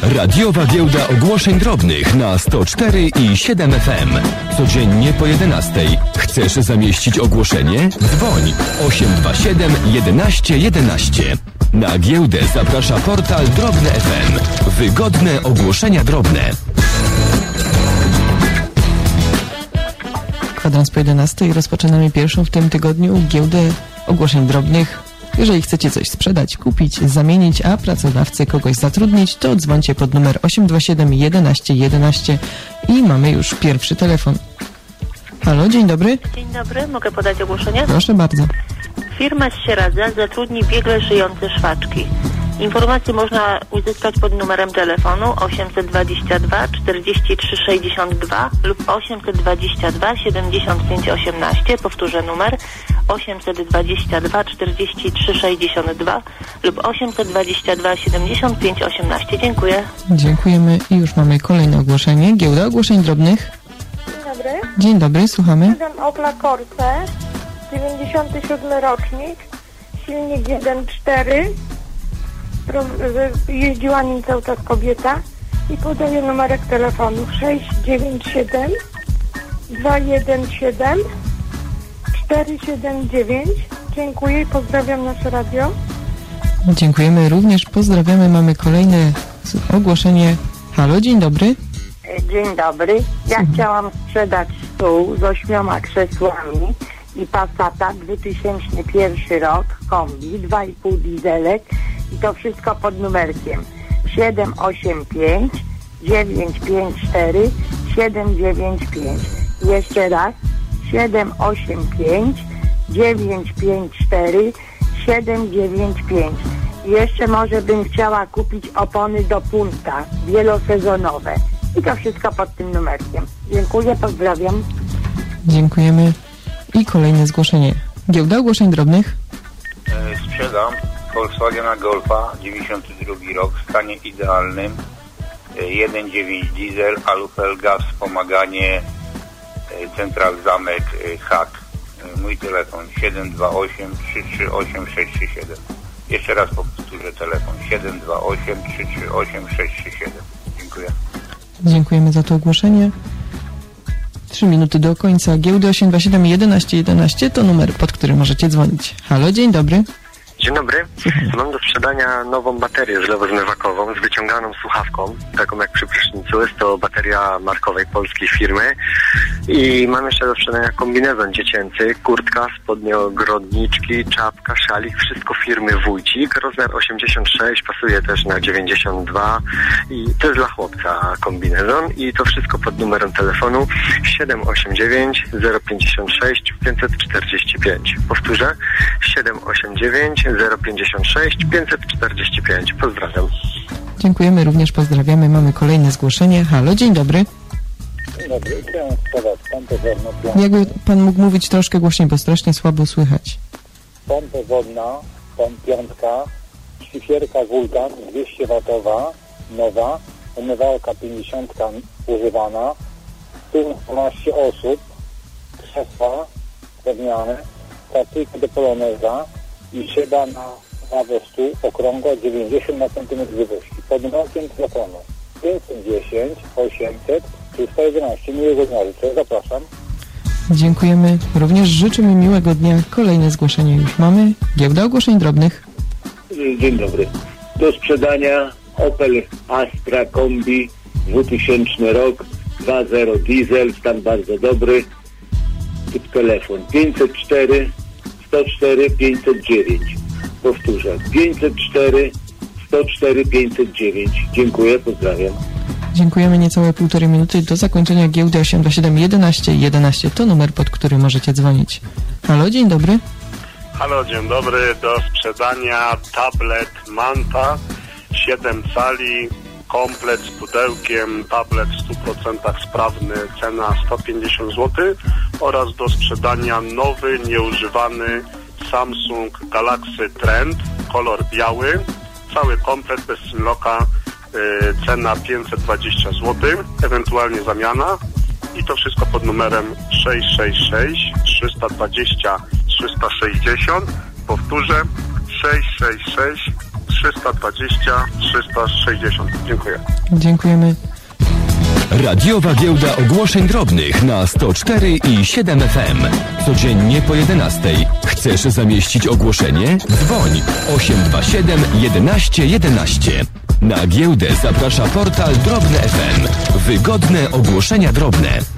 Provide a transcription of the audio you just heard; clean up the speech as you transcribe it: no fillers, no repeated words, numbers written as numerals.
Radiowa giełda ogłoszeń drobnych na 104 i 7 FM. Codziennie po 11. Chcesz zamieścić ogłoszenie? Dzwoń 827 11 11. Na giełdę zaprasza portal Drobne FM. Wygodne ogłoszenia drobne. Kwadrans po 11 rozpoczynamy pierwszą w tym tygodniu giełdę ogłoszeń drobnych. Jeżeli chcecie coś sprzedać, kupić, zamienić, a pracodawcy kogoś zatrudnić, to dzwońcie pod numer 827 11 11 i mamy już pierwszy telefon. Halo, dzień dobry. Dzień dobry, mogę podać ogłoszenie? Proszę bardzo. Firma z Sieradza zatrudni biegle szyjące szwaczki. Informacje można uzyskać pod numerem telefonu 822 43 62 lub 822 75 18. Powtórzę numer 822 43 62 lub 822 75 18. Dziękuję. Dziękujemy i już mamy kolejne ogłoszenie. Giełda ogłoszeń drobnych. Dzień dobry. Dzień dobry, słuchamy. Jestem Opla Corsa, 97 rocznik, silnik 1.4. Jeździła nim cały czas kobieta i podaję numerek telefonu 697 217 479. Dziękuję i pozdrawiam nasze radio. Dziękujemy również, pozdrawiamy. Mamy kolejne ogłoszenie. Halo, dzień dobry. Dzień dobry. Ja chciałam sprzedać stół z 8 krzesłami i Passata 2001 rok, kombi, 2,5 dieselek i to wszystko pod numerkiem 785 954 795. Jeszcze raz 785 954 795. I jeszcze może bym chciała kupić opony do punta wielosezonowe. I to wszystko pod tym numerkiem. Dziękuję, pozdrawiam. Dziękujemy. I kolejne zgłoszenie. Giełda ogłoszeń drobnych. Sprzedam Volkswagena Golfa, 92 rok, w stanie idealnym. 1.9 diesel, alufelga, wspomaganie, central zamek, hak. Mój telefon 728 338 637. Jeszcze raz powtórzę telefon 728 338 637. Dziękuję. Dziękujemy za to ogłoszenie. 3 minuty do końca. Giełdy 827 11 11 to numer, pod który możecie dzwonić. Halo, dzień dobry. Dzień dobry. Mam do sprzedania nową baterię zlewozmywakową z wyciąganą słuchawką, taką jak przy prysznicu. Jest to bateria markowej polskiej firmy. I mam jeszcze do sprzedania kombinezon dziecięcy, kurtka, spodnie, ogrodniczki, czapka, szalik, wszystko firmy Wójcik. Rozmiar 86, pasuje też na 92 i to jest dla chłopca kombinezon i to wszystko pod numerem telefonu 789 056 545. Powtórzę 789 056 545. Pozdrawiam. Dziękujemy, również pozdrawiamy. Mamy kolejne zgłoszenie. Halo, dzień dobry. Dzień dobry, chciałem sprzedać pompę wodną. Jakby pan mógł mówić troszkę głośniej, bo strasznie słabo słychać. Pompę wodna, piątka, szlifierka Vulcan 200W, nowa, umywalka 50 używana, tu 12 osób, krzesła drewniane, statyjka do poloneza i szyba na nawozu okrągła 90 na centymetr długości. Pod numerkiem telefonu 510 800 311. Miłego dnia życzę. Zapraszam. Dziękujemy. Również życzymy miłego dnia. Kolejne zgłoszenie już mamy. Giełda ogłoszeń drobnych. Dzień dobry. Do sprzedania Opel Astra Kombi 2000 rok, 2.0 diesel, stan bardzo dobry. Typ telefon 504 104 509. Powtórzę 504 104 509. Dziękuję, pozdrawiam. Dziękujemy. Niecałe 1,5 minuty do zakończenia giełdy 827 11 11 to numer, pod który możecie dzwonić. Halo, dzień dobry. Halo, dzień dobry. Do sprzedania tablet Manta 7 cali, komplet z pudełkiem, tablet w 100% sprawny, cena 150 zł oraz do sprzedania nowy, nieużywany Samsung Galaxy Trend, kolor biały, cały komplet bez simlocka, cena 520 zł, ewentualnie zamiana i to wszystko pod numerem 666 320 360, powtórzę 666 320 360. Dziękuję. Dziękujemy. Radiowa giełda ogłoszeń drobnych na 104 i 7 FM. Codziennie po 11. Chcesz zamieścić ogłoszenie? Dzwoń 827 11 11. Na giełdę zaprasza portal Drobne FM. Wygodne ogłoszenia drobne.